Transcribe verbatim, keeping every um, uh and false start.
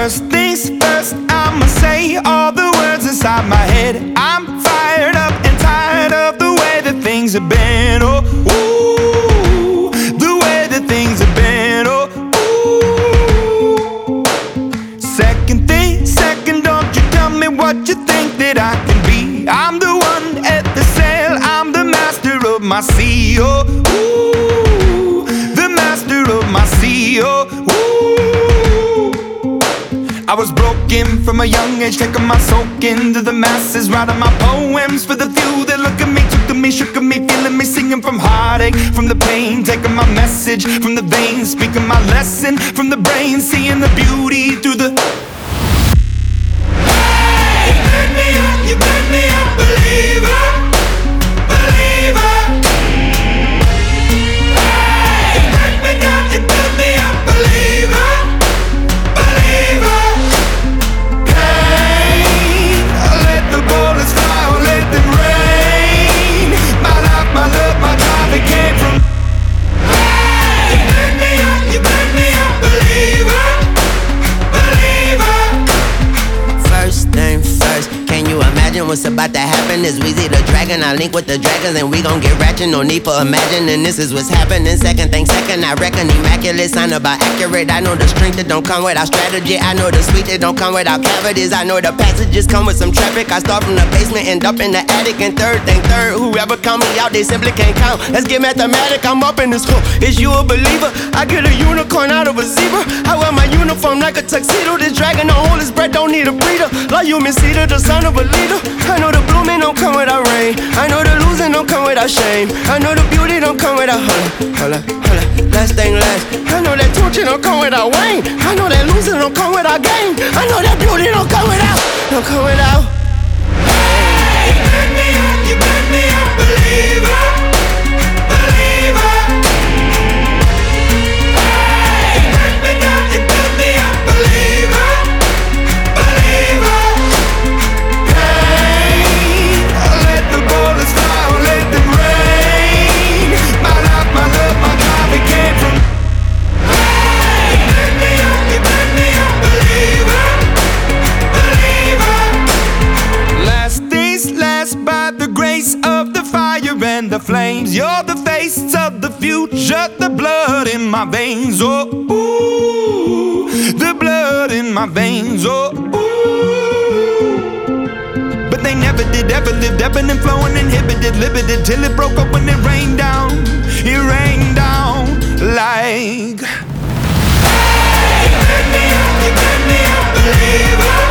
First things first, I'ma say all the words inside my head. I'm fired up and tired of the way that things have been. Oh, ooh, the way that things have been. Oh, ooh. Second thing, second, don't you tell me what you think that I can be. I'm the one at the sail, I'm the master of my sea. Oh, ooh, the master of my sea. Oh, ooh. I was broken from a young age, taking my soak into the masses, writing my poems for the few that look at me, took to me, shook at me, feeling me, singing from heartache, from the pain, taking my message from the veins, speaking my lesson from the brain, seeing the beauty through the. Hey, you burn me up, you burn me up, believer, believer. Hey, you burn me down, you burn me up, believer. What's about to happen is Weezy the Dragon. I link with the dragons and we gon' get ratchet. No need for imagining, this is what's happening. Second thing second, I reckon immaculate. Sign about accurate. I know the strength that don't come without strategy. I know the sweet that don't come without cavities. I know the passages come with some traffic. I start from the basement, end up in the attic. And third thing third, whoever count me out, they simply can't count. Let's get mathematic, I'm up in this hook. Is you a believer? I get a unicorn out of a zebra. I wear my uniform like a tuxedo. This dragon don't hold his breath, don't need a breather. Like you, Miss Cedar, the son of a leader. I know the blooming don't come without rain. I know the losing don't come without shame. I know the beauty don't come without holla, holla, holla. Last thing last. I know that torture don't come without Wayne. I know that losing don't come without game. I know that beauty don't come without, don't come without. Hey, you burn me up, you burn me up, believer, believer. Hey, you burn me down, you burn me up, believer, believer. The flames, you're the face of the future, the blood in my veins, oh, ooh, the blood in my veins, oh, ooh. But they never did, ever lived, ebbing and flowing, inhibited, limited, till it broke up when it rained down, it rained down like. Hey, you burn me up, you burn me up, believer.